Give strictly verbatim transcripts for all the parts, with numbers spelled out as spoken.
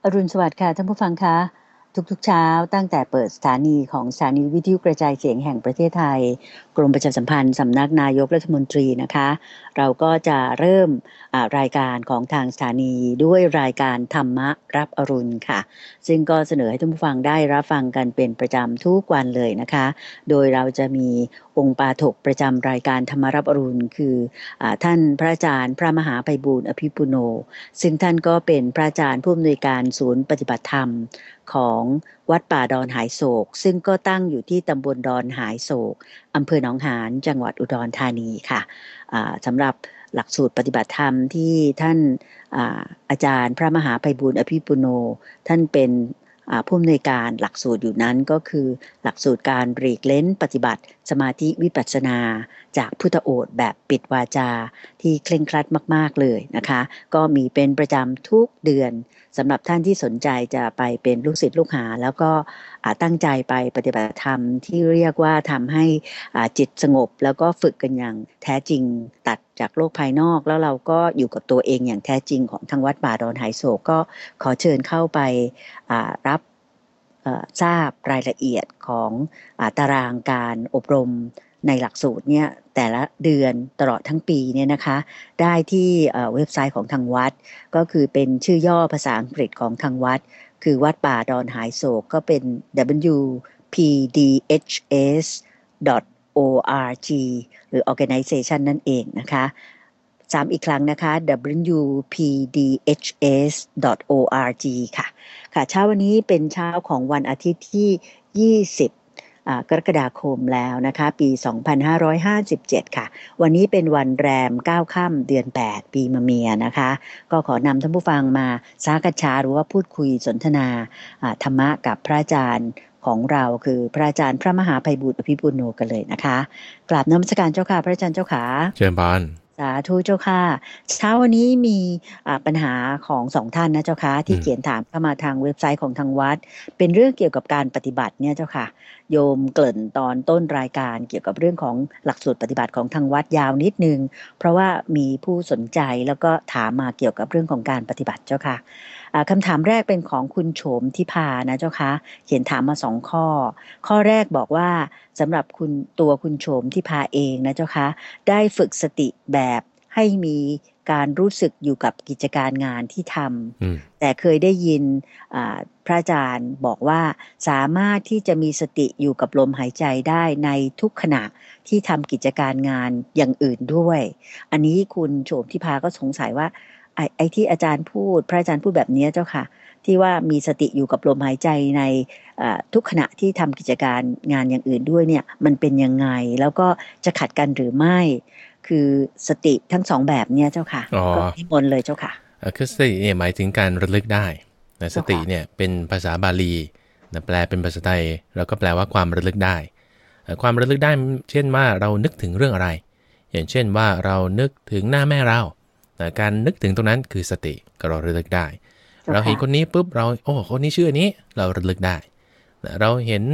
อรุณสวัสดิ์ค่ะท่านผู้ฟังคะทุกๆเช้าตั้งแต่เปิดสถานีของสถานีวิทยุกระจายเสียงแห่งประเทศไทยกรมประชาสัมพันธ์สำนักนายกรัฐมนตรีนะคะเราก็จะเริ่มรายการของทางสถานีด้วยรายการธรรมะรับอรุณค่ะซึ่งก็เสนอให้ท่านผู้ฟังได้รับฟังกันเป็นประจำทุกวันเลยนะคะโดยเราจะมีองค์ปาฐกประจำรายการธรรมะรับอรุณคือท่านพระอาจารย์พระมหาไพบูลย์อภิปุโนซึ่งท่านก็เป็นพระอาจารย์ผู้อำนวยการศูนย์ปฏิบัติธรรมของวัดป่าดอนหายโศกซึ่งก็ตั้งอยู่ที่ตำบลดอนหายโศกอำเภอหนองหานจังหวัดอุดรธานีค่ะสำหรับหลักสูตรปฏิบัติธรรมที่ท่าน อาอาจารย์พระมหาไพบูลย์อภิปุโนท่านเป็นผู้อำนวยการหลักสูตรอยู่นั้นก็คือหลักสูตรการหลีกเล้นปฏิบัติสมาธิวิปัสสนาจากพุทธโอษฐ์แบบปิดวาจาที่เคร่งครัดมากๆเลยนะคะก็มีเป็นประจำทุกเดือนสำหรับท่านที่สนใจจะไปเป็นลูกศิษย์ลูกหาแล้วก็ตั้งใจไปปฏิบัติธรรมที่เรียกว่าทำให้จิตสงบแล้วก็ฝึกกันอย่างแท้จริงตัดจากโลกภายนอกแล้วเราก็อยู่กับตัวเองอย่างแท้จริงของทางวัดป่าดอนหายโศกก็ขอเชิญเข้าไปรับทราบรายละเอียดของตารางการอบรมในหลักสูตรเนี่ยแต่ละเดือนตลอดทั้งปีเนี่ยนะคะได้ที่เว็บไซต์ของทางวัดก็คือเป็นชื่อย่อภาษาอังกฤษของทางวัดคือวัดป่าดอนหายโศกก็เป็น ดับเบิลยู พี ดี เอช เอส ดอท โอ อาร์ จี หรือ organization นั่นเองนะคะซ้ำอีกครั้งนะคะ ดับเบิลยู พี ดี เอช เอส ดอท โอ อาร์ จี ค่ะค่ะเช้าวันนี้เป็นเช้าของวันอาทิตย์ที่ยี่สิบกรกฎาคมแล้วนะคะปีสองพันห้าร้อยห้าสิบเจ็ดค่ะวันนี้เป็นวันแรมเก้าค่ำเดือนแปดปีมะเมียนะคะก็ขอนำท่านผู้ฟังมาสากัจฉาหรือว่าพูดคุยสนทนาธรรมะกับพระอาจารย์ของเราคือพระอาจารย์พระมหาไพบูลย์อภิปุโนกันเลยนะคะกราบนมัสการเจ้าค่ะพระอาจารย์เจ้าค่ะเชิญพานสาธุเจ้าค่ะเช้าวันนี้มีปัญหาของสองท่านนะเจ้าค่ะที่เขียนถามเข้ามาทางเว็บไซต์ของทางวัดเป็นเรื่องเกี่ยวกับการปฏิบัติเนี่ยเจ้าค่ะโยมเกริ่นตอนต้นรายการเกี่ยวกับเรื่องของหลักสูตรปฏิบัติของทางวัดยาวนิดนึงเพราะว่ามีผู้สนใจแล้วก็ถามมาเกี่ยวกับเรื่องของการปฏิบัติเจ้าค่ะคำถามแรกเป็นของคุณโฉมทิพานะเจ้าค่ะเขียนถามมาสองข้อข้อแรกบอกว่าสำหรับคุณตัวคุณโฉมทิพาเองนะเจ้าค่ะได้ฝึกสติแบบให้มีการรู้สึกอยู่กับกิจการงานที่ทำแต่เคยได้ยินพระอาจารย์บอกว่าสามารถที่จะมีสติอยู่กับลมหายใจได้ในทุกขณะที่ทำกิจการงานอย่างอื่นด้วยอันนี้คุณโฉมทิพาก็สงสัยว่าไอ้ไอ้ที่อาจารย์พูดพระอาจารย์พูดแบบนี้เจ้าค่ะที่ว่ามีสติอยู่กับลมหายใจในทุกขณะที่ทำกิจการงานอย่างอื่นด้วยเนี่ยมันเป็นยังไงแล้วก็จะขัดกันหรือไม่คือสติทั้งสองแบบเนี่ยเจ้าค่ะก็นิมนต์เลยเจ้าค่ะคือสติเนี่ยหมายถึงการระลึกได้นะสติเนี่ยเป็นภาษาบาลีนะแปลเป็นภาษาไทยแล้วก็แปลว่าความระลึกได้ความระลึกได้เช่นว่าเรานึกถึงเรื่องอะไรอย่างเช่นว่าเรานึกถึงหน้าแม่เราการนึกถึงตรงนั้นคือสติก็เราระลึกได้เราเห็นคนนี้ปุ๊บเราโอ้คนนี้ชื่อนี้เราระลึกได้เราเห็น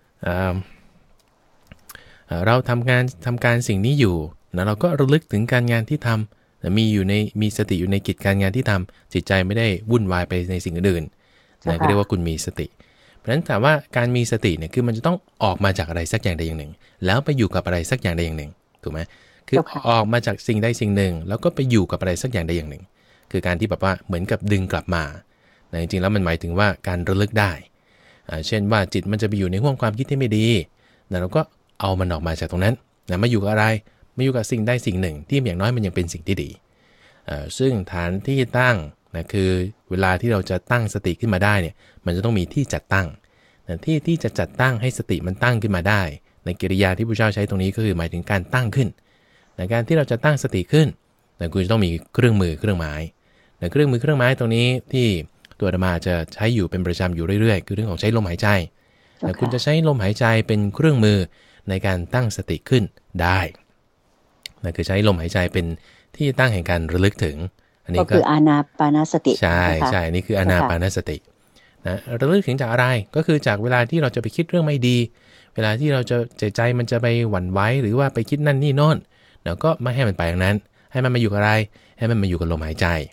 เราทำงานทำการสิ่งนี้อยู่นะเราก็ระลึกถึงการงานที่ทำนะมีอยู่ในมีสติอยู่ในกิจการงานที่ทำจิตใจไม่ได้วุ่นวายไปในสิ่งอื่นๆนะก็เรียกว่าคุณมีสติเพราะฉะนั้นถามว่าการมีสติเนี่ยคือมันจะต้องออกมาจากอะไรสักอย่างใดอย่างหนึ่งแล้วไปอยู่กับอะไรสักอย่างใดอย่างหนึ่งถูกไหมคือออกมาจากสิ่งใดสิ่งหนึ่งแล้วก็ไปอยู่กับอะไรสักอย่างใดอย่างหนึ่งคือการที่แบบว่าเหมือนกับดึงกลับมาแต่จริงๆแล้วมันหมายถึงว่าการระลึกได้เช่นว่าจิตมันจะไปอยู่ในห้วงความคิดที่ไม่ดีนะเราก็เอามันออกมาจากตรงนั้นนะมาอยู่กับอะไรมาอยู่กับสิ่งใดสิ่งหนึ่งที่อย่างน้อยมันยังเป็นสิ่งที่ดีซึ่งฐานที่ตั้งนะคือเวลาที่เราจะตั้งสติขึ้นมาได้เนี่ยมันจะต้องมีที่จัดตั้งนะที่ที่จะจัดตั้งให้สติมันตั้งขึ้นมาได้ในกริยาที่พระเจ้าใช้ตรงนี้ก็คือหมายถึงการตั้งขึ้นในการที่เราจะตั้งสติขึ้นนะคุณจะต้องมีเครื่องมือเครื่องไม้นะเครื่องมือเครื่องไม้ตรงนี้ที่ตัวอาตมาจะใช้อยู่เป็นประจำอยู่เรื่อยๆคือเรื่องของใช้ลมหายใจนะคุณจะใช้ลมหายใจเป็นเครื่องมือในการตั้งสติขึ้นได้นั่นคือใช้ลมหายใจเป็นที่ตั้งแห่งการระลึกถึงอันนี้ก็คืออานาปานสติใช่ใช่นี่คืออานาปานสตินะระลึกถึงจากอะไรก็คือจากเวลาที่เราจะไปคิดเรื่องไม่ดีเวลาที่เราจะใจใจมันจะไปหวั่นไหวหรือว่าไปคิดนั่นนี่โน่นเราก็ไม่ให้มันไปอย่างนั้นให้มันมาอยู่กับอะไรให้มันมาอยู่กับลมหายใจ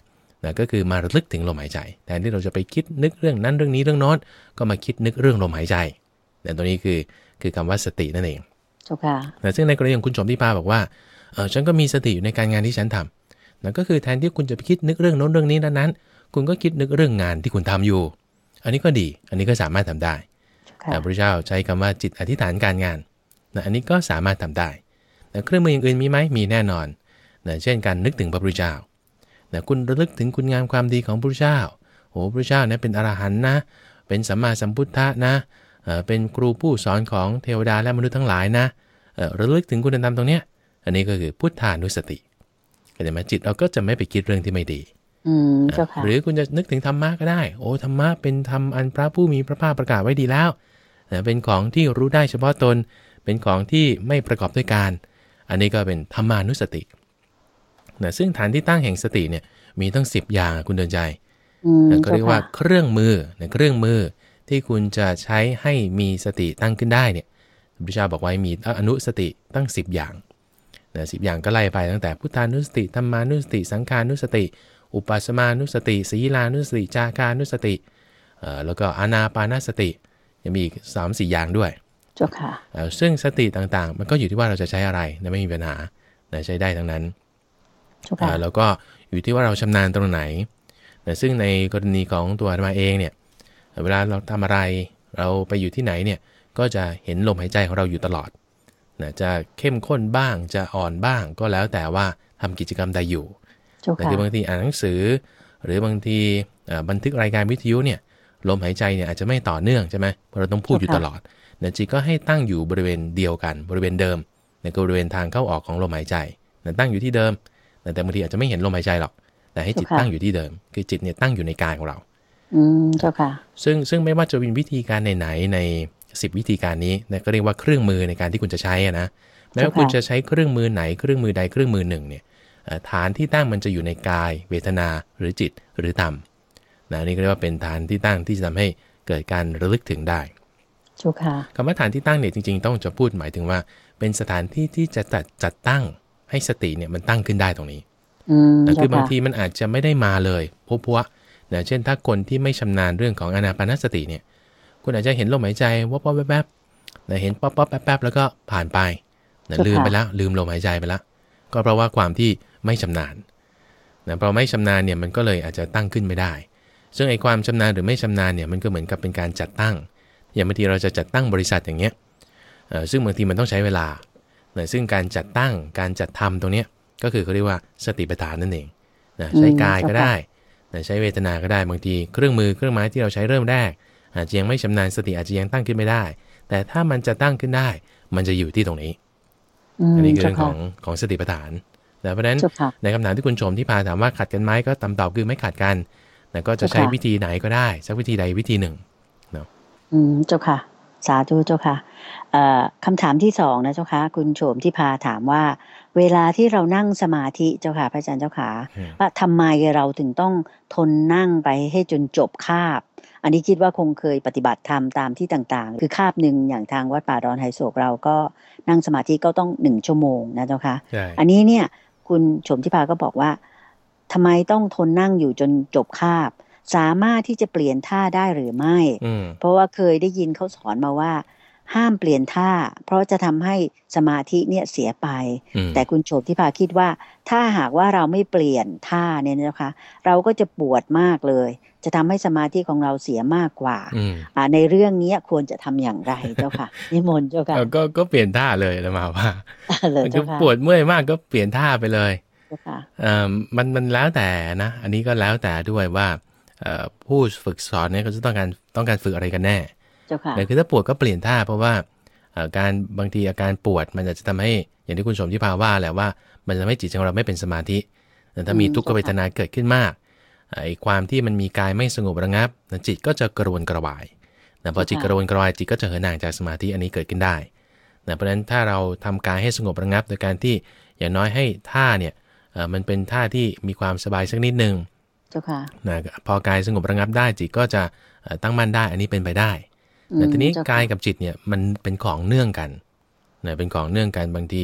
นะก็คือมาระลึกถึงลมหายใจแทนที่เราจะไปคิดนึกเรื่องนั้นเรื่องนี้เรื่องโน้นก็มาคิดนึกเรื่องลมหายใจแต่ตัวนี้คือคือคำว่าสตินั่นเองเจ้าค่ะแต่ซึ่งในกรณีของคุณโฉมทิพาบอกว่าเออฉันก็มีสติอยู่ในการงานที่ฉันทำนั่นก็คือแทนที่คุณจะไปคิดนึกเรื่องโน้นเรื่องนี้นั้นๆคุณก็คิดนึกเรื่องงานที่คุณทำอยู่อันนี้ก็ดีอันนี้ก็สามารถทำได้แต่พระเจ้าใช้คำว่าจิตอธิษฐานการงานนะอันนี้ก็สามารถทำได้แต่เครื่องมืออย่างอื่นมีไหมมีแน่นอนนะเช่นการนึกถึงพระพุทธเจ้านะคุณระลึกถึงคุณงามความดีของพระพุทธเจ้าโอ้พระพุทธเจ้าเนี่ยเป็นอรหันต์นะเป็นสัมมาสัมพุทธะนะเอ่อเป็นครูผู้สอนของเทวดาและมนุษย์ทั้งหลายนะเอ่อระลึกถึงคุณธรรมตรงเนี้ยอันนี้ก็คือพุทธานุสติก็จะมาจิตเราก็จะไม่ไปคิดเรื่องที่ไม่ดีอืมเจ้าค่ะหรือคุณจะนึกถึงธรรมะก็ได้โอ้ธรรมะเป็นธรรมอันพระผู้มีพระภาคประกาศไว้ดีแล้วนะเป็นของที่รู้ได้เฉพาะตนเป็นของที่ไม่ประกอบด้วยการอันนี้ก็เป็นธรรมานุสตินะซึ่งฐานที่ตั้งแห่งสติเนี่ยมีตั้งสิบอย่างคุณเดินใจนะก็เรียกว่าเครื่องมือนะเครื่องมือที่คุณจะใช้ให้มีสติตั้งขึ้นได้เนี่ยพระพุทธเจ้าบอกไว้มีอนุสติตั้งสิบอย่างนะสิบอย่างก็ไล่ไปตั้งแต่พุทธานุสติธรรมานุสติสังขานุสติอุปัสสมานุสติศีลานุสติจาคานุสติเอ่อแล้วก็อานาปานสติยังมีอีก สามถึงสี่ อย่างด้วยเจ้าค่ะเอ่อซึ่งสติต่างๆมันก็อยู่ที่ว่าเราจะใช้อะไรนะไม่มีปัญหานะใช้ได้ทั้งนั้นเจ้าค่ะแล้วก็อยู่ที่ว่าเราชำนาญตรงไหนนะซึ่งในกรณีของตัวอาตมาเองเนี่ยเวลาเราทำอะไรเราไปอยู่ที่ไหนเนี่ยก็จะเห็นลมหายใจของเราอยู่ตลอดนะจะเข้มข้นบ้างจะอ่อนบ้างก็แล้วแต่ว่าทำกิจกรรมใดอยู่แต่คือบางทีอ่านหนังสือหรือบางทีบันทึกรายการวิทยุเนี่ยลมหายใจเนี่ยอาจจะไม่ต่อเนื่องใช่ไหมเพราะเราต้องพูดอยู่ตลอดนะจิตก็ให้ตั้งอยู่บริเวณเดียวกันบริเวณเดิมในบริเวณทางเข้าออกของลมหายใจนะตั้งอยู่ที่เดิมแต่บางทีอาจจะไม่เห็นลมหายใจหรอกแต่ให้จิตตั้งอยู่ที่เดิมคือจิตเนี่ยตั้งอยู่ในกายของเราอืมเจ้าค่ะซึ่งซึ่งไม่ว่าจะเป็นวิธีการไหนๆในสิบวิธีการนี้นะก็เรียกว่าเครื่องมือในการที่คุณจะใช้นะแม้ว่าคุณจะใช้เครื่องมือไหนเครื่องมือใดเครื่องมือหนึ่งเนี่ยฐานที่ตั้งมันจะอยู่ในกายเวทนาหรือจิตหรือธรรมนะนี่ก็เรียกว่าเป็นฐานที่ตั้งที่จะทำให้เกิดการระลึกถึงได้จุค่ะคำว่าฐานที่ตั้งเนี่ยจริงๆต้องจะพูดหมายถึงว่าเป็นสถานที่ที่จะจัดจัดตั้งให้สติเนี่ยมันตั้งขึ้นได้ตรงนี้นะคือบางทีมันอาจจะไม่ได้มาเลยพวกๆนะเช่นถ้าคนที่ไม่ชำนาญเรื่องของอานาปานสติเนี่ยคุณอาจจะเห็นลมหายใจวับวับแป๊บๆนะเห็นป๊อปป๊อปแป๊บๆแล้วก็ผ่านไปนะลืมไปแล้วลืมลมหายใจไปแล้วก็เพราะว่าความที่ไม่ชำนาญนะพอไม่ชำนาญเนี่ยมันก็เลยอาจจะตั้งขึ้นไม่ได้ซึ่งไอ้ความชำนาญหรือไม่ชำนาญเนี่ยมันก็เหมือนกับเป็นการจัดตั้งอย่างบางทีเราจะจัดตั้งบริษัทอย่างเงี้ยซึ่งบางทีมันต้องใช้เวลานะซึ่งการจัดตั้งการจัดทำตรงเนี้ยก็คือเขาเรียกว่าสติปัฏฐานนั่นเองนะใช้กายก็ได้นะใช้เวทนาก็ได้บางทีเครื่องมือเครื่องไม้ที่เราใช้เริ่มแรกอาจจะยังไม่ชำนาญสติอาจจะยังตั้งขึ้นไม่ได้แต่ถ้ามันจะตั้งขึ้นได้มันจะอยู่ที่ตรงนี้อันนี้คือเรื่องของของสติปัฏฐานเพราะฉะนั้นในคำถามที่คุณชมที่พาถามว่าขัดกันไหมก็คำตอบคือไม่ขัดกันแต่ก็จะใช้วิธีไหนก็ได้สักวิธีใดวิธีหนึ่งเนาะอืมเจ้าค่ะสาธุเจ้าค่ะเอ่อคำถามที่สองนะเจ้าค่ะคุณโฉมที่พาถามว่าเวลาที่เรานั่งสมาธิเจ้าค่ะพระอาจารย์เจ้าค่ะว่าทำไมเราถึงต้องทนนั่งไปให้จนจบคาบอันนี้คิดว่าคงเคยปฏิบัติธรรมตามที่ต่างๆคือคาบหนึ่งอย่างทางวัดป่าดอนไฮโศกเราก็นั่งสมาธิก็ต้องหนึ่งชั่วโมงนะเจ้าค่ะอันนี้เนี่ยคุณโฉมที่พาก็บอกว่าทำไมต้องทนนั่งอยู่จนจบคาบสามารถที่จะเปลี่ยนท่าได้หรือไม่เพราะว่าเคยได้ยินเขาสอนมาว่าห้ามเปลี่ยนท่าเพราะจะทำให้สมาธิเนี่ยเสียไปแต่คุณโฉมที่พาคิดว่าถ้าหากว่าเราไม่เปลี่ยนท่าเนี่ยนะคะเราก็จะปวดมากเลยจะทำให้สมาธิของเราเสียมากกว่าอ่าในเรื่องนี้ควรจะทำอย่างไรเจ้าค่ะนิมนต์เจ้าค่ะก็ก็เปลี่ยนท่าเลยนะมาว่าจะปวดเมื่อยมากก็เปลี่ยนท่าไปเลยเอ่อมันมันแล้วแต่นะอันนี้ก็แล้วแต่ด้วยว่าผู้ฝึกสอนเนี่ยเขาจะต้องการต้องการฝึกอะไรกันแน่แต่คือถ้าปวดก็เปลี่ยนท่าเพราะว่าการบางทีอาการปวดมันจะทำให้อย่างที่คุณสมที่พาว่าแหละว่ามันจะทำให้จิตของเราไม่เป็นสมาธิแต่ถ้ามีทุกขเวทนาเกิดขึ้นมากไอ้ความที่มันมีกายไม่สงบระงับจิตก็จะกระวนกระวายแต่พอจิตกระวนกระวายจิตก็จะเหินห่างจากสมาธิอันนี้เกิดขึ้นได้เพราะฉะนั้นถ้าเราทำกายให้สงบระงับโดยการที่อย่างน้อยให้ท่าเนี่ยมันเป็นท่าที่มีความสบายสักนิดนึงนะพอกายสงบระงับได้จิตก็จะตั้งมั่นได้อันนี้เป็นไปได้แต่ทีนี้กายกับจิตเนี่ยมันเป็นของเนื่องกันนะเป็นของเนื่องกันบางที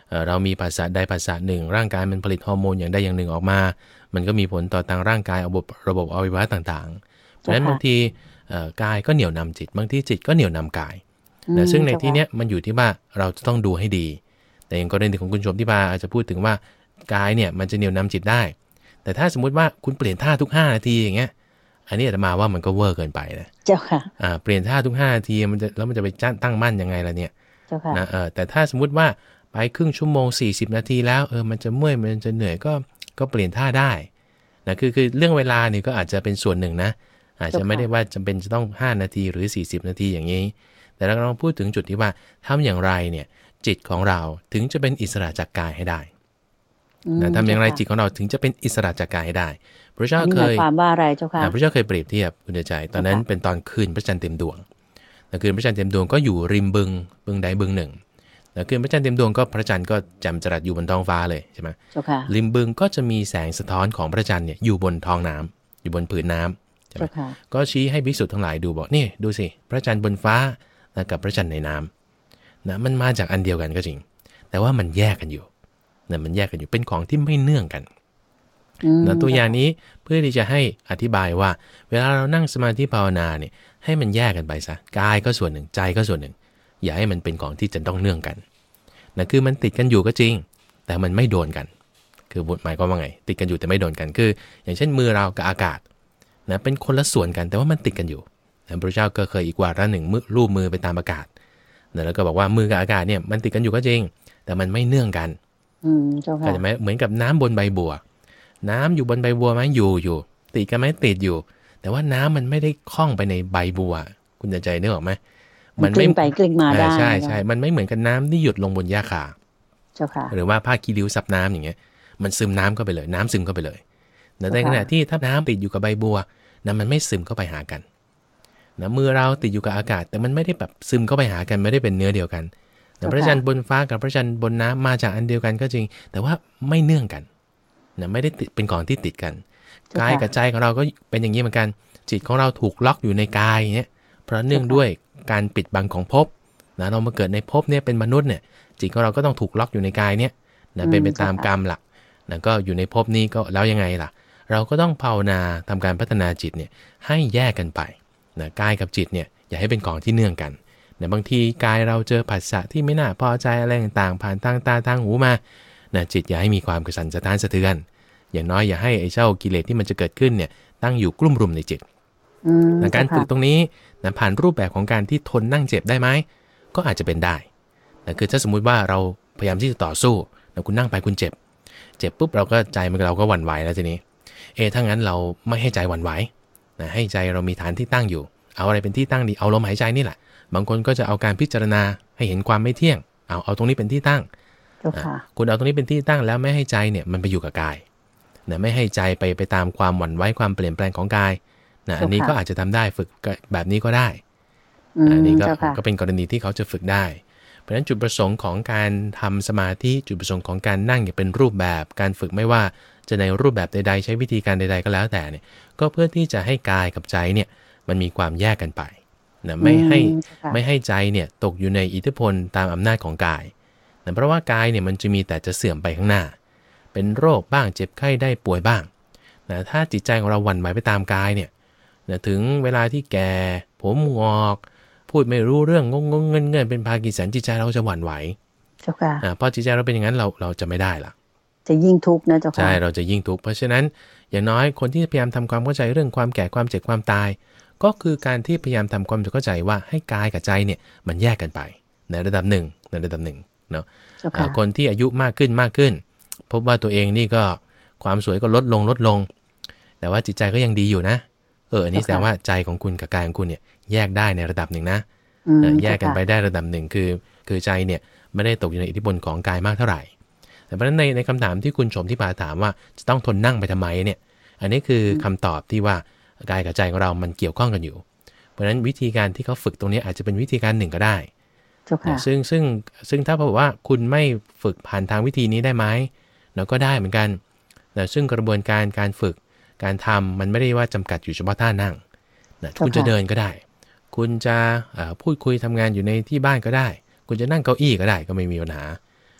เรามีภาษาใดภาษาหนึ่งร่างกายมันผลิตฮอร์โมนอย่างใดอย่างหนึ่งออกมามันก็มีผลต่อทางร่างกายระบบระบบอวัยวะต่างๆเพราะฉะนั้นบางทีกายก็เหนี่ยวนำจิตบางทีจิตก็เหนี่ยวนำกายนะซึ่งในที่เนี้ยมันอยู่ที่ว่าเราจะต้องดูให้ดีแต่อย่างกรณีของคุณชมที่พาอาจจะพูดถึงว่ากายเนี่ยมันจะเหนี่ยวนำจิตได้แต่ถ้าสมมุติว่าคุณเปลี่ยนท่าทุกห้านาทีอย่างเงี้ยอันนี้อาจจะมาว่ามันก็เวอร์เกินไปนะเจ้าค่ะอ่าเปลี่ยนท่าทุกห้านาทีมันจะแล้วมันจะไปตั้งมั่นยังไงล่ะเนี่ยเจ้าค่ะนะเออแต่ถ้าสมมุติว่าไปครึ่งชั่วโมงสี่สิบนาทีแล้วเออมันจะเมื่อยมันจะเหนื่อยก็ก็เปลี่ยนท่าได้นะคือคือเรื่องเวลานี่ก็อาจจะเป็นส่วนหนึ่งนะอาจจะไม่ได้ว่าจำเป็นจะต้องห้านาทีหรือสี่สิบนาทีอย่างนี้แต่เรากำลังพูดถึงจุดที่ว่าทำอย่างไรเนี่ยจิตของเราถึงจะเป็นอิสระจากกายให้ได้นะทำอย่างไรจิตของเราถึงจะเป็นอิสระจากกายให้ได้พระเจ้าเคยความว่าอะไรเจ้าค่ะพระเจ้าเคยเปรียบเทียบคุณใจตอนนั้นเป็นตอนคืนพระจันทร์เต็มดวงแต่คืนพระจันทร์เต็มดวงก็อยู่ริมบึงบึงใดบึงหนึ่งแต่คืนพระจันทร์เต็มดวงก็พระจันทร์ก็แจ่มจรัสอยู่บนท้องฟ้าเลยใช่ไหมริมบึงก็จะมีแสงสะท้อนของพระจันทร์เนี่ยอยู่บนท้องน้ำอยู่บนผืนน้ำใช่ไหมก็ชี้ให้ภิกษุทั้งหลายดูบอกนี่ดูสิพระจันทร์บนฟ้ากับพระจันทร์ในน้ำนะมันมาจากอันเดียวกันก็จริงแต่ว่ามันแยกกันอยู่นะมันแยกกันอยู่เป็นของที่ไม่เนื่องกันนะตัวอย่างนี้เพื่อที่จะให้อธิบายว่าเวลาเรานั่งสมาธิภาวนาเนี่ยให้มันแยกกันไปซะกายก็ส่วนหนึ่งใจก็ส่วนหนึ่งอย่าให้มันเป็นของที่จะต้องเนื่องกันนะคือมันติดกันอยู่ก็จริงแต่มันไม่โดนกันคือหมายความว่าไงติดกันอยู่แต่ไม่โดนกันคืออย่างเช่นมือเรากับอากาศนะเป็นคนละส่วนกันแต่ว่ามันติดกันอยู่พระเจ้าก็เคยอีกวาระหนึ่งมือรูปมือไปตามอากาศนะแล้วก็บอกว่ามือกับอากาศเนี่ยมันติดกันอยู่ก็จริงแต่มันไม่เนื่องกันอืมเจ้าค่ะเข้าใจไหมเหมือนกับน้ำบนใบบัวน้ำอยู่บนใบบัวไหมอยู่อยู่ติดกันไหมติดอยู่แต่ว่าน้ำมันไม่ได้คล้องไปในใบบัวคุณจะใจนึกออกไหมมันกลิ้งไปกลิ้งมาได้ใช่ใช่มันไม่เหมือนกับน้ำที่หยดลงบนหญ้าคาเจ้าค่ะหรือว่าผ้าคีริ้วซับน้ำอย่างเงี้ยมันซึมน้ำเข้าไปเลยน้ำซึมเข้าไปเลยแต่ในขณะที่ถ้าน้ำติดอยู่กับใบบัวน้ำมันไม่ซึมเข้าไปหากันนะมือเราติดอยู่กับอากาศแต่มันไม่ได้แบบซึมเข้าไปหากันไม่ได้เป็นเนื้อเดียวกันแต่พระจันทร์บนฟ้ากับพระจันทร์บนน้ำมาจากอันเดียวกันก็จริงแต่ว่าไม่เนื่องกันนะไม่ได้ติดเป็นของที่ติดกันกายกับใจของเราก็เป็นอย่างนี้เหมือนกันจิตของเราถูกล็อกอยู่ในกายเนี่ยเพราะเนื่องด้วยการปิดบังของภพนะเรามาเกิดในภพเนี่ยเป็นมนุษย์เนี่ยจิตของเราก็ต้องถูกล็อกอยู่ในกายเนี่ยนะเป็นไปตามกรรมหลักนะก็อยู่ในภพนี้ก็แล้วยังไงล่ะเราก็ต้องภาวนาทำการพัฒนาจิตเนี่ยให้แยกกันไปนะกายกับจิตเนี่ยอย่าให้เป็นของที่เนื่องกันนะบางทีกายเราเจอผัสสะที่ไม่น่าพอใจอะไรต่างๆผ่านทางตาทางหูมานะจิตอย่าให้มีความกระสันสะท้านสะเทือนอย่างน้อยอย่าให้ไอ้เจ้ากิเลสที่มันจะเกิดขึ้นเนี่ยตั้งอยู่กลุ่มรุมในจิตนะการฝึกตรงนี้นะผ่านรูปแบบของการที่ทนนั่งเจ็บได้ไหมก็อาจจะเป็นได้นะคือถ้าสมมุติว่าเราพยายามที่จะต่อสู้นะคุณนั่งไปคุณเจ็บเจ็บปุ๊บเราก็ใจมันเราก็หวั่นไหวแล้วทีนี้เอถ้างั้นเราไม่ให้ใจหวั่นไหวนะให้ใจเรามีฐานที่ตั้งอยู่เอาอะไรเป็นที่ตั้งดีเอาลมหายใจนี่แหละบางคนก็จะเอาการพิจารณาให้เห็นความไม่เที่ยงเอาเอาตรงนี้เป็นที่ตั้งคุณเอาตรงนี้เป็นที่ตั้งแล้วไม่ให้ใจเนี่ยมันไปอยู่กับกายนะไม่ให้ใจไปไปตามความหวั่นไหวความเปลี่ยนแปลงของกายนะอันนี้ก็อาจจะทำได้ฝึกแบบนี้ก็ได้อันนี้ก็ก็เป็นกรณีที่เขาจะฝึกได้เพราะฉะนั้นจุดประสงค์ของการทำสมาธิจุดประสงค์ของการนั่งอย่างเป็นรูปแบบการฝึกไม่ว่าจะในรูปแบบใดๆใช้วิธีการใดๆก็แล้วแต่เนี่ยก็เพื่อที่จะให้กายกับใจเนี่ยมันมีความแยกกันไปนะไม่ให้ไม่ให้ใจเนี่ยตกอยู่ในอิทธิพลตามอำนาจของกายนะเพราะว่ากายเนี่ยมันจะมีแต่จะเสื่อมไปข้างหน้าเป็นโรคบ้างเจ็บไข้ได้ป่วยบ้างนะถ้าจิตใจของเราหวั่นไหวไปตามกายเนี่ยนะถึงเวลาที่แก่ผมงอกพูดไม่รู้เรื่องงงงเงินเงินเป็นพากินสันจิตใจเราจะหวั่นไหวเจ้าค่ะอ่าพอจิตใจเราเป็นอย่างนั้นเราเราจะไม่ได้ล่ะจะยิ่งทุกข์นะเจ้าค่ะใช่เราจะยิ่งทุกข์เพราะฉะนั้นอย่างน้อยคนที่พยายามทำความเข้าใจเรื่องความแก่ความเจ็บความตายก็คือการที่พยายามทำความเข้าใจว่าให้กายกับใจเนี่ยมันแยกกันไปในระดับหนึ่งในระดับหนึ่งเนาะคนที่อายุมากขึ้นมากขึ้นพบว่าตัวเองนี่ก็ความสวยก็ลดลงลดลงแต่ว่าจิตใจก็ยังดีอยู่นะเอออันนี้แสดงว่าใจของคุณกับกายของคุณเนี่ยแยกได้ในระดับหนึ่งนะแยกกันไปได้ระดับหนึ่งคือคือใจเนี่ยไม่ได้ตกอยู่ในอิทธิพลของกายมากเท่าไหร่แต่เพราะฉะนั้นในในคำถามที่คุณชมที่ปาถามว่าจะต้องทนนั่งไปทำไมเนี่ยอันนี้คือคำตอบที่ว่ากายกับใจของเรามันเกี่ยวข้องกันอยู่เพราะฉะนั้นวิธีการที่เขาฝึกตรงนี้อาจจะเป็นวิธีการหนึ่งก็ได้ซึ่งซึ่งซึ่งถ้าบอกว่าคุณไม่ฝึกผ่านทางวิธีนี้ได้ไหมเราก็ได้เหมือนกันนะซึ่งกระบวนการการฝึกการทำมันไม่ได้ว่าจำกัดอยู่เฉพาะท่านั่งนะคุณจะเดินก็ได้คุณจะพูดคุยทำงานอยู่ในที่บ้านก็ได้คุณจะนั่งเก้าอี้ก็ได้ก็ไม่มีปัญหา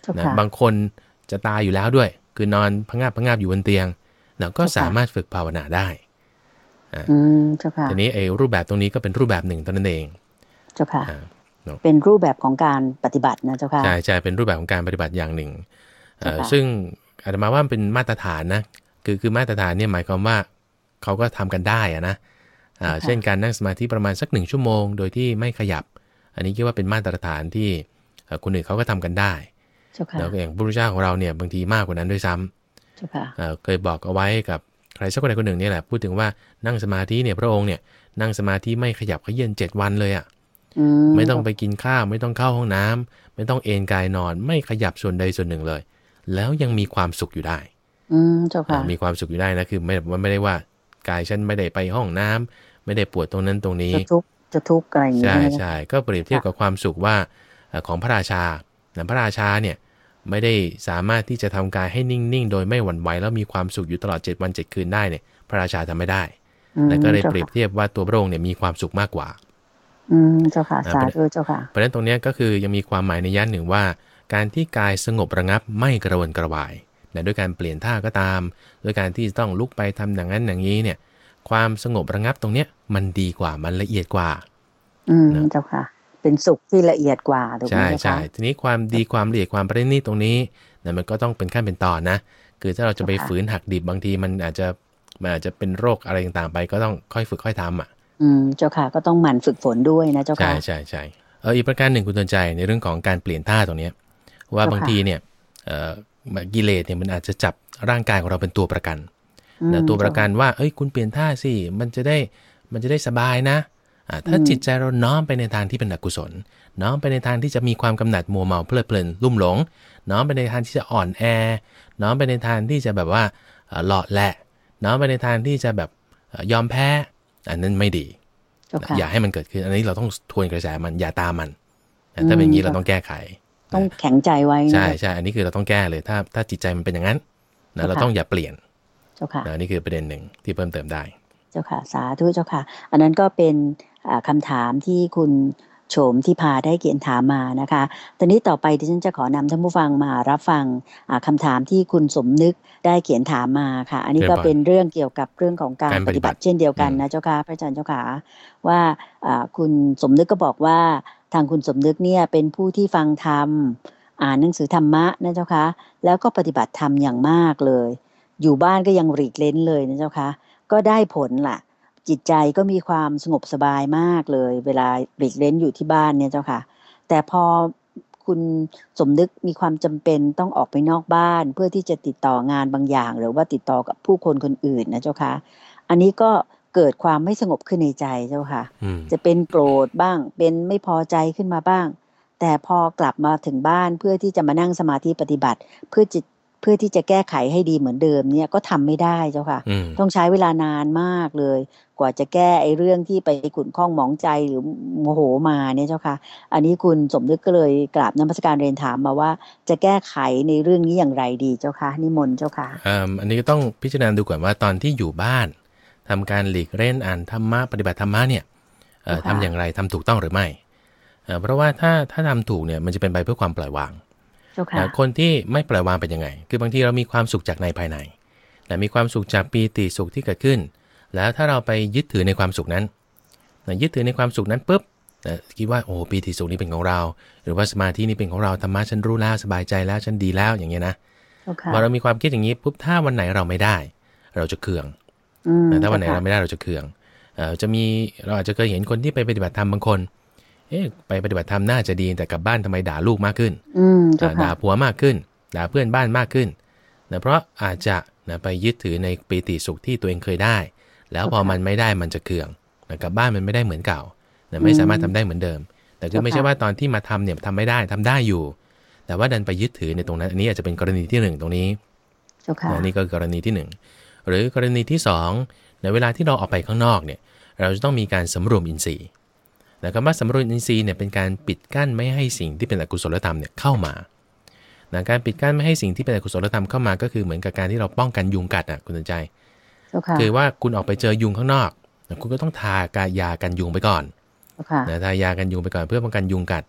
นะบางคนจะตายอยู่แล้วด้วยคือนอนพะงาบพะงาบอยู่บนเตียงนะก็สามารถฝึกภาวนาได้อืมเจ้าค่ะทีนี้ไอ้รูปแบบตรงนี้ก็เป็นรูปแบบหนึ่งเท่านั้นเองเจ้าค่ะเป็นรูปแบบของการปฏิบัตินะเจ้าค่ะใช่ใช่เป็นรูปแบบของการปฏิบัติอย่างหนึ่งซึ่งอาตมาว่าเป็นมาตรฐานนะคือคือมาตรฐานเนี่ยหมายความว่าเขาก็ทำกันได้อะนะเช่นการนั่งสมาธิประมาณสักหนึ่งชั่วโมงโดยที่ไม่ขยับอันนี้คิดว่าเป็นมาตรฐานที่คนอื่นเขาก็ทำกันได้แล้วอย่างพระพุทธเจ้าของเราเนี่ยบางทีมากกว่านั้นด้วยซ้ำเคยบอกเอาไว้กับใครสักคนใดคนหนึ่งนี่แหละพูดถึงว่านั่งสมาธิเนี่ยพระองค์เนี่ยนั่งสมาธิไม่ขยับเขยื้อนเจ็ดวันเลยอ่ะไม่ต้องไปกินข้าวไม่ต้องเข้าห้องน้ำไม่ต้องเอนกายนอนไม่ขยับส่วนใดส่วนหนึ่งเลยแล้วยังมีความสุขอยู่ได้อืมเจ้าค่ะมีความสุขอยู่ได้นะคือไม่ไม่ได้ว่ากายฉันไม่ได้ไปห้องน้ำไม่ได้ปวดตรงนั้นตรงนี้จะทุกข์จะทุกข์อะไรอย่างเงี้ยใช่ใช่ก็เปรียบเทียบกับความสุขว่าของพระราชาพระราชาเนี่ยไม่ได้สามารถที่จะทำกายให้นิ่งๆโดยไม่หวั่นไหวแล้วมีความสุขอยู่ตลอดเจ็ดวันเจ็ดคืนได้เนี่ยพระราชาทำไม่ได้แล้วก็เลยเปรียบเทียบว่าตัวพระองค์เนี่ยมีความสุขมากกว่าอืมเจ้าค่ะสาธุเจ้าค่ะเพราะฉะนั้นตรงนี้ก็คือยังมีความหมายในย่านหนึ่งว่าการที่กายสงบระงับไม่กระวนกระวายแต่ด้วยการเปลี่ยนท่าก็ตามด้วยการที่ต้องลุกไปทำอย่างนั้นอย่างนี้เนี่ยความสงบระงับตรงเนี้ยมันดีกว่ามันละเอียดกว่าอืมเจ้าค่ะเป็นสุขที่ละเอียดกว่าถูกไหมใช่ใช่ทีนี้ความดีความละเอียดความประณีตตรงนี้เนี่ยมันก็ต้องเป็นขั้นเป็นตอนนะคือถ้าเราจะไปฝืนหักดิบบางทีมันอาจจะมันอาจจะเป็นโรคอะไรต่างๆไปก็ต้องค่อยฝึกค่อยทำอ่ะอืมเจ้าค่ะก็ต้องหมั่นฝึกฝนด้วยนะเจ้าค่ะใช่ใช่ใช่เอออีกประการหนึ่งคุณเตือนใจในเรื่องของการเปลี่ยนท่าตรงนี้ว่าบางทีเนี่ยเอ่อกิเลสเนี่ยมันอาจจะจับร่างกายของเราเป็นตัวประกันนะตัวประกันว่าเอ้ยคุณเปลี่ยนท่าสิมันจะได้มันจะได้สบายนะอ่าถ้าจิตใจเราน้อมไปในทางที่เป็นอกุศลน้อมไปในทางที่จะมีความกำหนัดมัวเมาเพลิดเพลินลุ่มหลงน้อมไปในทางที่จะอ่อนแอน้อมไปในทางที่จะแบบว่าหลอดแหละน้อมไปในทางที่จะแบบยอมแพ้อันนั้นไม่ดีอย่าให้มันเกิดขึ้นอันนี้เราต้องทวนกระแสมันอย่าตามมันถ้าเป็นอย่างนี้เราต้องแก้ไขต้องแข็งใจไว้ใช่ใช่อันนี้คือเราต้องแก้เลยถ้าถ้าจิตใจมันเป็นอย่างนั้นนะเราต้องอย่าเปลี่ยนเจ้าค่ะนะนี่คือประเด็นหนึ่งที่เพิ่มเติมได้เจ้าค่ะสาธุเจ้าค่ะอันนั้นก็เป็นคำถามที่คุณโฉมที่พาได้เขียนถามมานะคะตอนนี้ต่อไปดิฉันจะขอนำท่านผู้ฟังมารับฟังคำถามที่คุณสมนึกได้เขียนถามมาค่ะอันนี้ก็เป็นเรื่องเกี่ยวกับเรื่องของการปฏิบัติเช่นเดียวกันนะเจ้าค่ะพระอาจารย์เจ้าค่ะว่าคุณสมนึกก็บอกว่าทางคุณสมนึกเนี่ยเป็นผู้ที่ฟังธรรมอ่านหนังสือธรรมะนะเจ้าค่ะแล้วก็ปฏิบัติธรรมอย่างมากเลยอยู่บ้านก็ยังหลีกเล้นเลยนะเจ้าค่ะก็ได้ผลล่ะจิตใจก็มีความสงบสบายมากเลยเวลาหลีกเล้นอยู่ที่บ้านเนี่ยเจ้าค่ะแต่พอคุณสมนึกมีความจำเป็นต้องออกไปนอกบ้านเพื่อที่จะติดต่องานบางอย่างหรือว่าติดต่อกับผู้คนคนอื่นนะเจ้าค่ะอันนี้ก็เกิดความไม่สงบขึ้นในใจเจ้าค่ะจะเป็นโกรธบ้างเป็นไม่พอใจขึ้นมาบ้างแต่พอกลับมาถึงบ้านเพื่อที่จะมานั่งสมาธิปฏิบัติเพื่อจิตเพื่อที่จะแก้ไขให้ดีเหมือนเดิมเนี่ยก็ทำไม่ได้เจ้าค่ะต้องใช้เวลานานมากเลยกว่าจะแก้ไอ้เรื่องที่ไปขุ่นข้องหมองใจหรือโมโหมาเนี่ยเจ้าค่ะอันนี้คุณสมนึกก็เลยกราบนมัสการเรียนถามมาว่าจะแก้ไขในเรื่องนี้อย่างไรดีเจ้าค่ะนิมนต์เจ้าค่ะอันนี้ก็ต้องพิจารณาดูก่อนว่าตอนที่อยู่บ้านทำการหลีกเล่นอ่านธรรมะปฏิบัติธรรมะเนี่ยทำอย่างไรทำถูกต้องหรือไม่เพราะว่าถ้าถ้าทำถูกเนี่ยมันจะเป็นไปเพื่อความปล่อยวางคนที่ไม่ปล่อยวางเป็นยังไงคือบางทีเรามีความสุขจากในภายในแต่มีความสุขจากปีติสุขที่เกิดขึ้นแล้วถ้าเราไปยึดถือในความสุขนั้นยึดถือในความสุขนั้นปุ๊บคิดว่าโอ้ปีติสุขนี้เป็นของเราหรือว่าสมาธินี้เป็นของเราธรรมะฉันรู้แล้วสบายใจแล้วฉันดีแล้วอย่างเงี้ยนะพอเรามีความคิดอย่างนี้ปุ๊บถ้าวันไหนเราไม่ได้เราจะเคืองถ้าวันไหนเราไม่ได้เราจะเคืองจะมีเราอาจจะเคยเห็นคนที่ไปปฏิบัติธรรมบางคนเอ๊ะไปปฏิบัติธรรมน่าจะดีแต่กลับบ้านทำไมด่าลูกมากขึ้นด่าผัวมากขึ้นด่าเพื่อนบ้านมากขึ้นนะเพราะอาจจะนะไปยึดถือในปีติสุขที่ตัวเองเคยได้แล้วพอมันไม่ได้มันจะเคืองนะกลับบ้านมันไม่ได้เหมือนเก่านะไม่สามารถทำได้เหมือนเดิมแต่คือไม่ใช่ว่าตอนที่มาทำเนี่ยทำไม่ได้ทำได้อยู่แต่ว่าดันไปยึดถือในตรงนั้นอันนี้อาจจะเป็นกรณีที่หนึ่งตรงนี้นะนี่ก็กรณีที่หนึ่งหรือกรณีที่สองในเวลาที่เราออกไปข้างนอกเนี่ยเราจะต้องมีการสำรวมอินทรีย์แต่คำว่าสำรวมอินทรีย์เนี่ยเป็นการปิดกั้นไม่ให้สิ่งที่เป็นอกุศลธรรมเนี่ยเข้ามานะการปิดกั้นไม่ให้สิ่งที่เป็นอกุศลธรรมเข้ามาก็คือเหมือนกับการที่เราป้องกันยุงกัดอ่ะคุณสนใจคือว่าคุณออกไปเจอยุงข้างนอกนะคุณก็ต้องทากายากันยุงไปก่อนนะทายากันยุงไปก่อนเพื่อป้องกันยุงกัด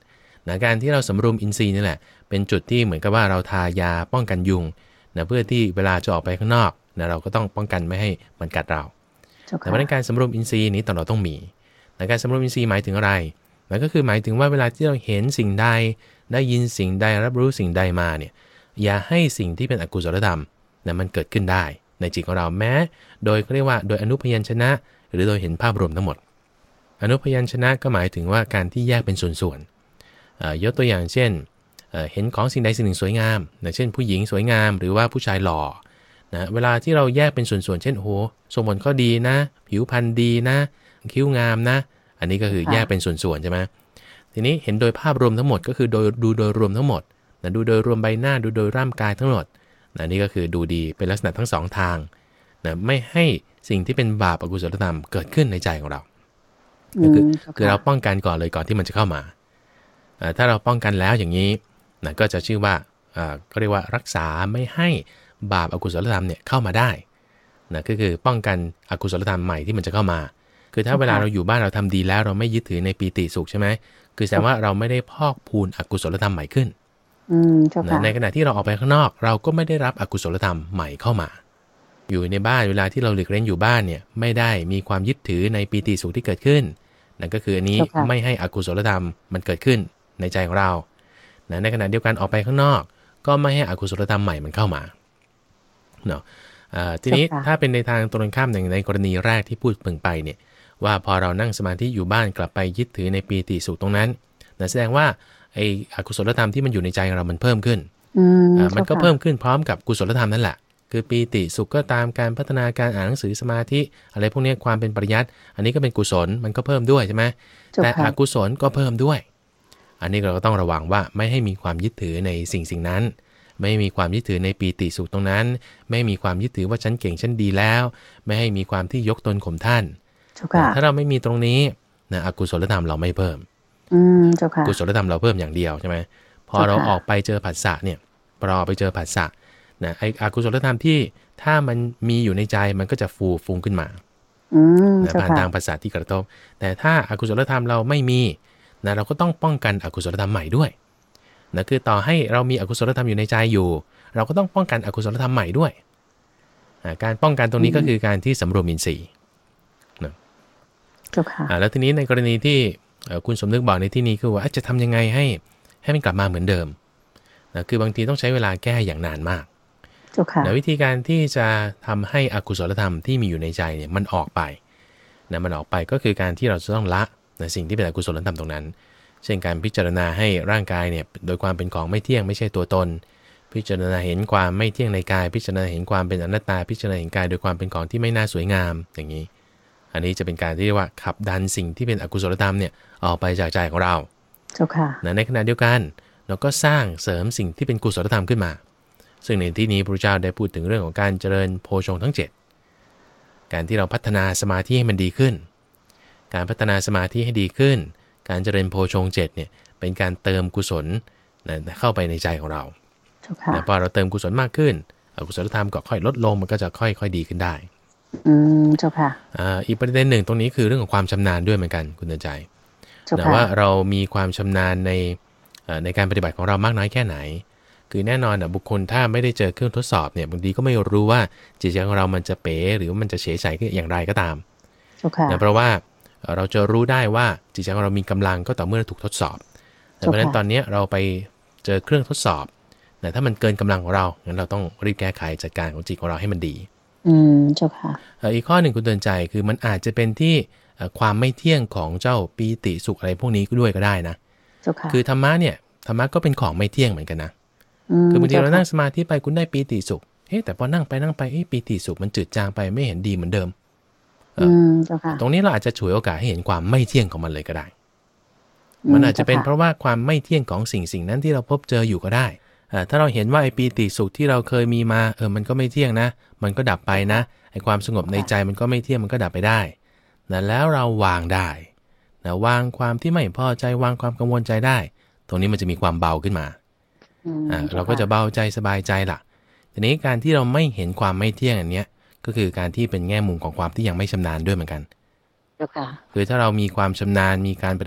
นะการที่เราสำรวมอินทรีย์นี่แหละเป็นจุดที่เหมือนกับว่าเราทายาป้องกันยุงนะเพื่อที่เวลาจะออกไปข้างนอกนะเราก็ต้องป้องกันไม่ให้มันกัดเราแต่ว่าในการสำรวมอินทรีย์นี้ตเราต้องมีในการสำรวมอินทรีย์หมายถึงอะไรนั่นก็คือหมายถึงว่าเวลาที่เราเห็นสิ่งใดได้ยินสิ่งใดรับรู้สิ่งใดมาเนี่ยอย่าให้สิ่งที่เป็นอกุศลธรรมนะมันเกิดขึ้นได้ในจิตของเราแม้โดยเขาเรียกว่าโดยอนุพยัญชนะหรือโดยเห็นภาพรวมทั้งหมดอนุพยัญชนะก็หมายถึงว่าการที่แยกเป็นส่วนๆยกตัวอย่างเช่นเห็นของสิ่งใดสิ่งหนึ่งสวยงามนะเช่นผู้หญิงสวยงามหรือว่าผู้ชายหล่อนะเวลาที่เราแยกเป็นส่วนๆเช่นโอ้โหทรงผมก็ดีนะผิวพรรณดีนะคิ้วงามนะอันนี้ก็คือแยกเป็นส่วนๆใช่ไหมทีนี้เห็นโดยภาพรวมทั้งหมดก็คือโดยดูโดยรวมทั้งหมดนะดูโดยรวมใบหน้าดูโดยร่างกายทั้งหมดนะนี่ก็คือดูดีเป็นลักษณะทั้งสองทางนะไม่ให้สิ่งที่เป็นบาปอกุศลธรรมเกิดขึ้นในใจของเราคือคือเราป้องกันก่อนเลยก่อนที่มันจะเข้ามาถ้าเราป้องกันแล้วอย่างนี้นะก็จะชื่อว่าก็เรียกว่ารักษาไม่ให้บาปอกุศลธรรมเนี่ยเข้ามาได้นะก็คือป้องกันอกุศลธรรมใหม่ที่มันจะเข้ามาคือถ้าเวลาเราอยู่บ้านเราทำดีแล้วเราไม่ยึดถือในปีติสุขใช่ไหมคือแสดงว่าเราไม่ได้พอกพูนอกุศลธรรมใหม่ขึ้นในขณะที่เราออกไปข้างนอกเราก็ไม่ได้รับอกุศลธรรมใหม่เข้ามาอยู่ในบ้านเวลาที่เราหลีกเล่นอยู่บ้านเนี่ยไม่ได้มีความยึดถือในปีติสุขที่เกิดขึ้นนั่นก็คืออันนี้ไม่ให้อกุศลธรรมมันเกิดขึ้นในใจของเราในขณะเดียวกันออกไปข้างนอกก็ไม่ให้อกุศลธรรมใหม่มันเข้ามาเนาะทีนี้ถ้าเป็นในทางตรงข้ามอย่างในกรณีแรกที่พูดเพิ่งไปเนี่ยว่าพอเรานั่งสมาธิอยู่บ้านกลับไปยึดถือในปีติสุขตรงนั้นนั่นแสดงว่าไอ้อกุศลธรรมที่มันอยู่ในใจของเรามันเพิ่มขึ้นมันก็เพิ่มขึ้นพร้อมกับกุศลธรรมนั่นแหละคือปีติสุขก็ตามการพัฒนาการอ่านหนังสือสมาธิอะไรพวกนี้ความเป็นปริยัติอันนี้ก็เป็นกุศลมันก็เพิ่มด้วยใช่ไหมแต่อกุศลก็เพิ่มด้วยอันนี้เราก็ต้องระวังว่าไม่ให้มีความยึดถือในสิ่งสิ่งนั้นไม่มีความยึดถือในปีติสุขตรงนั้นไม่มีความยึดถือว่าฉันเก่งฉันดีแล้วไม่ให้มีความที่ยกตนข่มท่านถ้าเราไม่มีตรงนี้นะอกุศลธรรมเราไม่เพิ่มกุศลธรรมเราเพิ่มอย่างเดียวใช่ไหมพอเราออกไปเจอผัสสะเนี่ยพอเราไปเจอผัสสะนะไอ้อกุศลธรรมที่ถ้ามันมีอยู่ในใจมันก็จะฟูฟุ้งขึ้นมาผ่านทางผัสสะที่กระทบแต่ถ้าอกุศลธรรมเราไม่มีนะเราก็ต้องป้องกันอกุศลธรรมใหม่ด้วยนะคือต่อให้เรามีอกุศลธรรมอยู่ในใจอยู่เราก็ต้องป้องกันอกุศลธรรมใหม่ด้วยการป้องกันตรงนี้ก็คือการที่สำรวมอินทรีย์นะแล้วทีนี้ในกรณีที่คุณสมนึกบอกในที่นี้คือว่าจะทำยังไงให้ให้มันกลับมาเหมือนเดิมนะคือบางทีต้องใช้เวลาแก้อย่างนานมากแต่วิธีการที่จะทำให้อกุศลธรรมที่มีอยู่ในใจเนี่ยมันออกไปนะมันออกไปก็คือการที่เราจะต้องละนะสิ่งที่เป็นอกุศลธรรมตรงนั้นเช่นการพิจารณาให้ร่างกายเนี่ยโดยความเป็นของไม่เที่ยงไม่ใช่ตัวตนพิจารณาเห็นความไม่เที่ยงในกายพิจารณาเห็นความเป็นอนัตตาพิจารณาเห็นกายโดยความเป็นของที่ไม่น่าสวยงามอย่างนี้อันนี้จะเป็นการที่เรียกว่าขับดันสิ่งที่เป็นอกุศลธรรมเนี่ยออกไปจากใจของเราเจ้าค่ะในขณะเดียวกันเราก็สร้างเสริมสิ่งที่เป็นกุศลธรรมขึ้นมาซึ่งในที่นี้พระเจ้าได้พูดถึงเรื่องของการเจริญโพชฌงค์ทั้งเจ็ดการที่เราพัฒนาสมาธิให้มันดีขึ้นการพัฒนาสมาธิให้ดีขึ้นการเจริญโพชฌงค์เจ็ดเนี่ยเป็นการเติมกุศลนะเข้าไปในใจของเราแต่พอเราเติมกุศลมากขึ้นอกุศลธรรมก็ค่อยลดลงมันก็จะค่อยๆดีขึ้นได้อืมเจ้าค่ะอ่าอีกประเด็นหนึ่งตรงนี้คือเรื่องของความชำนาญด้วยเหมือนกันคุณเตือนใจแต่ว่าเรามีความชำนาญในในการปฏิบัติของเรามากน้อยแค่ไหนคือแน่นอนบุคคลถ้าไม่ได้เจอเครื่องทดสอบเนี่ยบางทีก็ไม่รู้ว่าจิตใจของเรามันจะเป๋หรือว่ามันจะเฉยใสอย่างไรก็ตามนะเพราะว่าเราจะรู้ได้ว่าจิตใจของเรามีกำลังก็ต่อเมื่อถูกทดสอบแต่เพราะฉะนั้นตอนนี้เราไปเจอเครื่องทดสอบแต่ถ้ามันเกินกำลังของเรางั้นเราต้องรีบแก้ไขจัดการของจิตของเราให้มันดีอืมเจ้าค่ะอีกข้อหนึ่งคุณเตือนใจคือมันอาจจะเป็นที่ความไม่เที่ยงของเจ้าปีติสุขอะไรพวกนี้ก็ด้วยก็ได้นะเจ้าค่ะคือธรรมะเนี่ยธรรมะก็เป็นของไม่เที่ยงเหมือนกันนะคือบางทีเรานั่งสมาธิไปคุณได้ปีติสุขเฮ้แต่พอนั่งไปนั่งไปเฮ้ปีติสุขมันจืดจางไปไม่เห็นดีเหมือนเดิมตรงนี้เราอาจจะฉวยโอกาสให้เห็นความไม่เที่ยงของมันเลยก็ได้มันอาจจะเป็นเพราะว่าความไม่เที่ยงของสิ่งสิ่งนั้นที่เราพบเจออยู่ก็ได้ถ้าเราเห็นว่าไอ้ปีติสุขที่เราเคยมีมาเออมันก็ไม่เที่ยงนะมันก็ดับไปนะไอ้ความสงบในใจมันก็ไม่เที่ยงมันก็ดับไปได้นะแล้วเราวางได้นะวางความที่ไม่พอใจวางความกังวลใจได้ตรงนี้มันจะมีความเบาขึ้นมาอ่าเราก็จะเบาใจสบายใจล่ะทีนี้การที่เราไม่เห็นความไม่เที่ยงอันเนี้ยก็คือการที่เป็นแง่มุมของความที่ยังไม่ชำนาญด้วยเหมือนกันคือถ้าเรามีความชำนาญมีการปฏิบัติ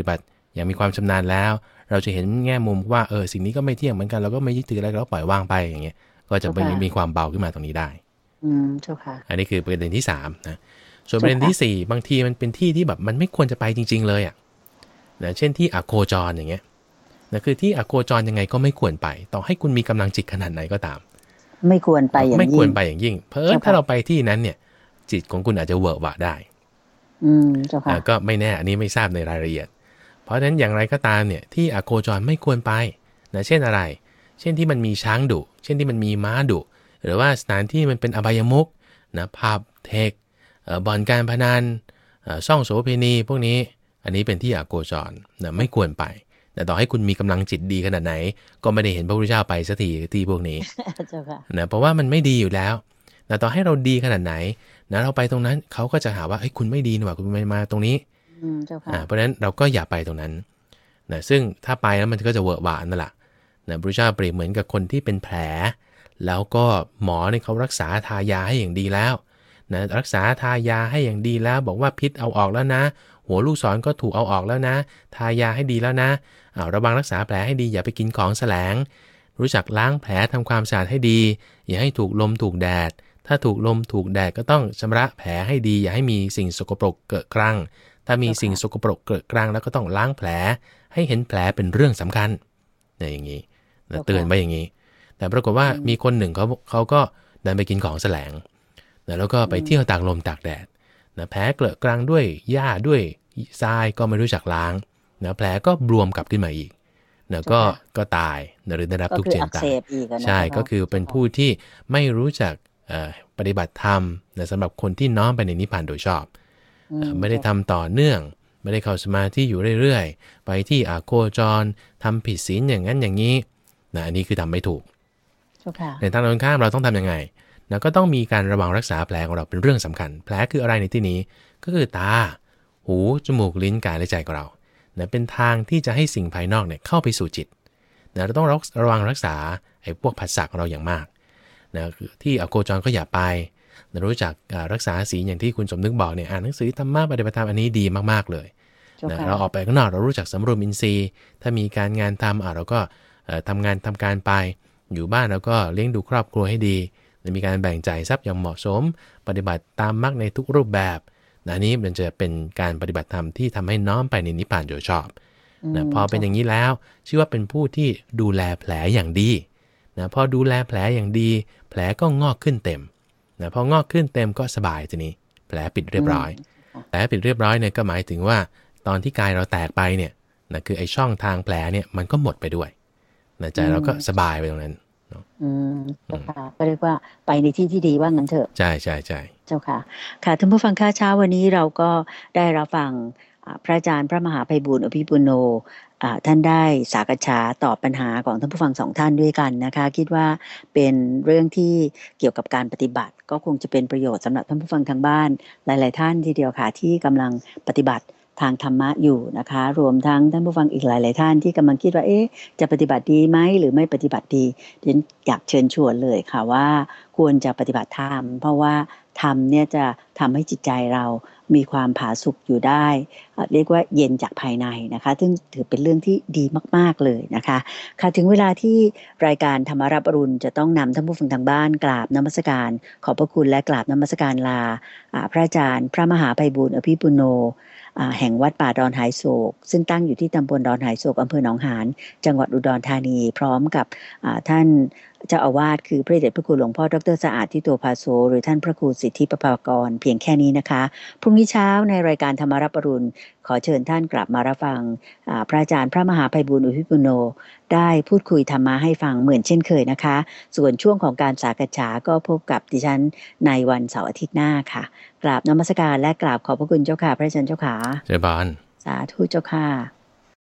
อย่างมีความชำนาญแล้วเราจะเห็นแง่มุมว่าเออสิ่งนี้ก็ไม่เที่ยงเหมือนกันเราก็ไม่ยึดถืออะไรเราปล่อยวางไปอย่างเงี้ยก็จะมีมีความเบาขึ้นมาตรงนี้ได้อืมเจ้าค่ะอันนี้คือประเด็นที่สามนะส่วนประเด็นที่สี่บางทีมันเป็นที่ที่แบบมันไม่ควรจะไปจริงๆเลยอ่ะนะเช่นที่อโคจรอย่างเงี้ยนะคือที่อโคจรยังไงก็ไม่ควรไปต่อให้คุณมีกำลังจิตขนาดไหนก็ตามไม่ควรไปอย่างยิ่งไม่ควรไปอย่างยิ่งเพราะถ้าเราไปที่นั้นเนี่ยจิตของคุณอาจจะเวอร์วะได้อืมเจ้าค่ะก็ไม่แน่อันนี้ไม่ทราบในรายละเอียดเพราะฉะนั้นอย่างไรก็ตามเนี่ยที่อโคจรไม่ควรไปนะเช่นอะไรเช่นที่มันมีช้างดุเช่นที่มันมีม้าดุหรือว่าสถานที่มันเป็นอบายมุขนะผับเทคบ่อนการพนันช่องโสเภณีพวกนี้อันนี้เป็นที่อโคจรนะไม่ควรไปแต่ต่อให้คุณมีกำลังจิตดีขนาดไหนก็ไม่ได้เห็นพระพุทธเจ้าไปสักทีที่พวกนี้นะเพราะว่ามันไม่ดีอยู่แล้วแต่ต่อให้เราดีขนาดไหนนะเราไปตรงนั้นเขาก็จะหาว่าเฮ้ยคุณไม่ดีนี่หว่าคุณไม่มาตรงนี้เพราะฉะนั้นเราก็อย่าไปตรงนั้นนะซึ่งถ้าไปแล้วมันก็จะเวอะหวานนั่นแหละนะพระพุทธเจ้าเปรียบเหมือนกับคนที่เป็นแผลแล้วก็หมอเนี่ยเขารักษาทายาให้อย่างดีแล้วนะรักษาทายาให้อย่างดีแล้วบอกว่าพิษเอาออกแล้วนะหัวลูกศรก็ถูกเอาออกแล้วนะทายาให้ดีแล้วนะเอาระวังรักษาแผลให้ดีอย่าไปกินของแสลงรู้จักล้างแผลทำความสะอาดให้ดีอย่าให้ถูกลมถูกแดดถ้าถูกลมถูกแดดก็ต้องชำระแผลให้ดีอย่าให้มีสิ่งสกปรกเกิดกรังถ้ามีสิ่งสกปรกเกิดกรังแล้วก็ต้องล้างแผลให้เห็นแผลเป็นเรื่องสำคัญเนี่ยอย่างนี้เตือนไว้อย่างนี้แต่ปรากฏว่ามีคนหนึ่งเขาเขาก็เดินไปกินของแสลงแล้วก็ไปเที่ยวตากลมตากแดดนะแผลเกลอะกรังด้วยหญ้าด้วยทรายก็ไม่รู้จักล้างนะแผลก็บวมกลับขึ้นมาอีกนะก็ก็ตายนะหรือได้รับทุกข์เจ็บตายใช่ก็คือเป็นผู้ที่ไม่รู้จักปฏิบัติธรรมนะสำหรับคนที่น้อมไปในนิพพานโดยชอบไม่ได้ทำต่อเนื่องไม่ได้เข้าสมาธิอยู่เรื่อยๆไปที่อโคจรทำผิดศีลอย่างนั้นอย่างนี้นะอันนี้คือทำไม่ถูกในทางตรงข้ามเราต้องทำยังไงนะก็ต้องมีการระวังรักษาแผลของเราเป็นเรื่องสำคัญแผลคืออะไรในที่นี้ก็คือตาหูจมูกลิ้นกายและใจของเรานะเป็นทางที่จะให้สิ่งภายนอกเนี่ยเข้าไปสู่จิตนะเราต้องระวังรักษาไอ้พวกผัสสะของเราอย่างมากนะที่อโคจรก็อย่าไปนะรู้จักรักษาศีลอย่างที่คุณสมนึกบอกเนี่ยอ่านหนังสือธรรมะปฏิบัติธรรมอันนี้ดีมากๆเลยนะเราออกไปข้างนอกเรารู้จักสำรวมอินทรีย์ถ้ามีการงานทำอ่ะเราก็ทำงานทำการไปอยู่บ้านเราก็เลี้ยงดูครอบครัวให้ดีมีการแบ่งจ่ายทรัพย์อย่างเหมาะสมปฏิบัติตามมรรคในทุกรูปแบบนะนี้มันจะเป็นการปฏิบัติธรรมที่ทำให้น้อมไปในนิพพานโดยชอบนะพอเป็นอย่างนี้แล้วชื่อว่าเป็นผู้ที่ดูแลแผลอย่างดีนะพอดูแลแผลอย่างดีแผลก็งอกขึ้นเต็มนะพองอกขึ้นเต็มก็สบายทีนี้แผลปิดเรียบร้อยแผลปิดเรียบร้อยเนี่ยก็หมายถึงว่าตอนที่กายเราแตกไปเนี่ยนะคือไอ้ช่องทางแผลเนี่ยมันก็หมดไปด้วยนะใจเราก็สบายไปตรงนั้นอืมเจ้าค่ะก็เรียกว่าไปในที่ที่ดีว่างั้นเถอะใช่ใช่ใช่เจ้าค่ะค่ะท่านผู้ฟังค่าเช้าวันนี้เราก็ได้รับฟังพระอาจารย์พระมหาไพบูลย์อภิปุโนท่านได้สากฉาตอบปัญหาของท่านผู้ฟังสองท่านด้วยกันนะคะคิดว่าเป็นเรื่องที่เกี่ยวกับการปฏิบัติก็คงจะเป็นประโยชน์สำหรับท่านผู้ฟังทางบ้านหลายๆท่านทีเดียวค่ะที่กำลังปฏิบัติทางธรรมะอยู่นะคะรวมทั้งท่านผู้ฟังอีกหลายๆท่านที่กำลังคิดว่าเอ๊ะจะปฏิบัติดีไหมหรือไม่ปฏิบัติดีดิฉันอยากเชิญชวนเลยค่ะว่าควรจะปฏิบัติธรรมเพราะว่าธรรมเนี่ยจะทำให้จิตใจเรามีความผาสุกอยู่ได้เรียกว่าเย็นจากภายในนะคะซึ่งถือเป็นเรื่องที่ดีมากๆเลยนะคะค่ะถึงเวลาที่รายการธรรมรับอรุณจะต้องนำท่านผู้ฟังทางบ้านกราบนมัสการขอบพระคุณและกราบนมัสการลาพระอาจารย์พระมหาไพบูลย์อภิปุโนแห่งวัดป่าดอนหายโศกซึ่งตั้งอยู่ที่ตำบลดอนหายโศกอำเภอหนองหานจังหวัดอุดรธานีพร้อมกับท่านเจ้าอาวาสคือพระเดชพระคุณหลวงพ่อดรสะอาดทิโตภาโสหรือท่านพระครูสิทธิประภากรเพียงแค่นี้นะคะพรุ่งนี้เช้าในรายการธรรมรับอรุณขอเชิญท่านกลับมารับฟังพระอาจารย์พระมหาไพบูลย์อภิปุโนได้พูดคุยธรรมะให้ฟังเหมือนเช่นเคยนะคะส่วนช่วงของการสากฉาก็พบกับดิฉันในวันเสาร์อาทิตย์หน้าค่ะกราบนมัสการและกราบขอบพระคุณเจ้าค่ะพระอาจารย์เจ้าค่ะเจ้าบานสาธุเจ้าค่ะ